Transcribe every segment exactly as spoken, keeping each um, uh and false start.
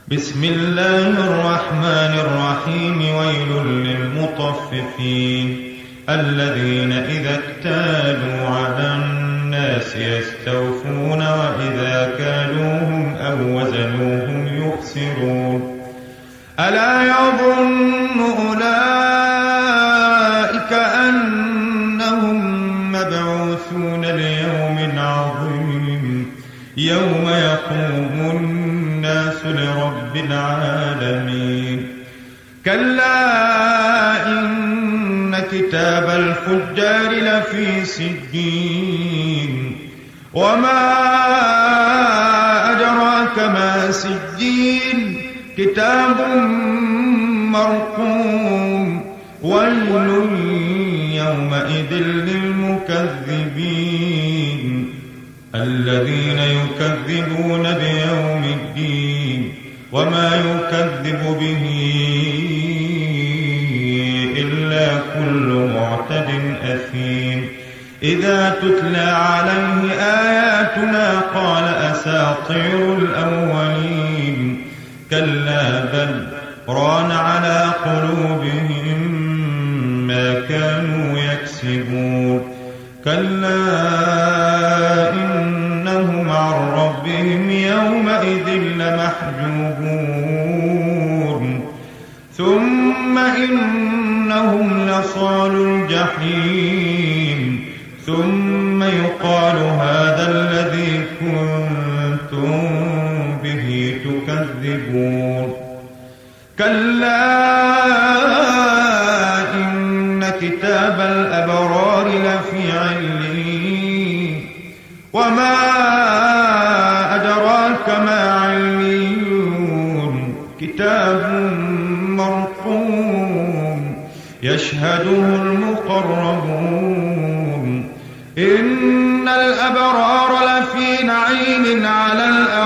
بسم الله الرحمن الرحيم. ويل للمطففين الذين إذا اكتالوا على الناس يستوفون وإذا كالوهم أو وزنوهم يخسرون. ألا يظن أولئك أنهم مبعوثون ليوم عظيم يوم يقوم الناس لرب العالمين. كلا إن كتاب الفجار لفي سجين وما أدراك ما سجين كتاب مرقوم. ويل يومئذ للمكذبين الذين يكذبون بيوم الدين وما يكذب به إلا كل معتد أثيم. إذا تتلى عليه آياتنا قال أساطير الأولين. كلا بل ران على قلوبهم ما كانوا يكسبون. كلا إنهم عن ربهم يومئذ لمحجوبون. ثم إنهم لصالوا الجحيم ثم يقال هذا الذي كنتم به تكذبون. كلا إن كتاب الأبرار لفي عليين وما أدراك ما عليون كتاب مرقوم يشهده المقربون. إن الأبرار لفي نعيم على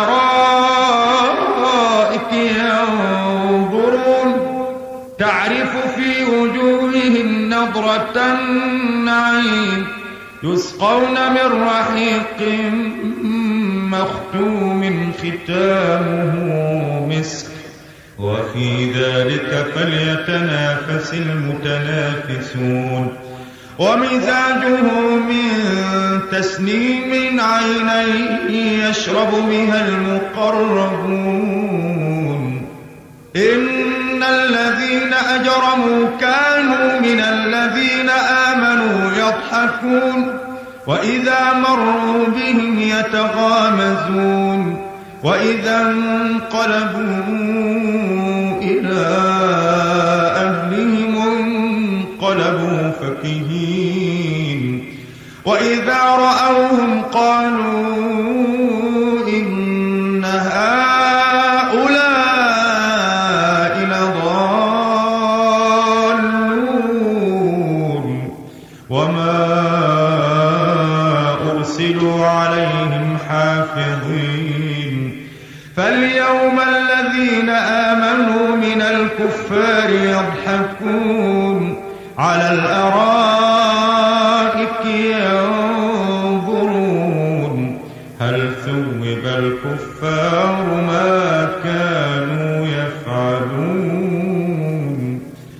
الأرائك ينظرون تعرف في وجوههم نضرة النعيم يسقون من رحيق مختوم ختامه مسك وفي ذلك فليتنافس المتنافسون. ومزاجه من تسنيم عينا يشرب بها المقربون. إن الذين أجرموا كانوا من الذين آمنوا يضحكون وإذا مروا بهم يتغامزون وإذا انقلبوا إلى أهلهم انقلبوا فكهين وإذا رأوهم قالوا إن هؤلاء لضالون وما أرسلوا عليهم حافظين. فاليوم الذين آمنوا من الكفار يضحكون على الأرائك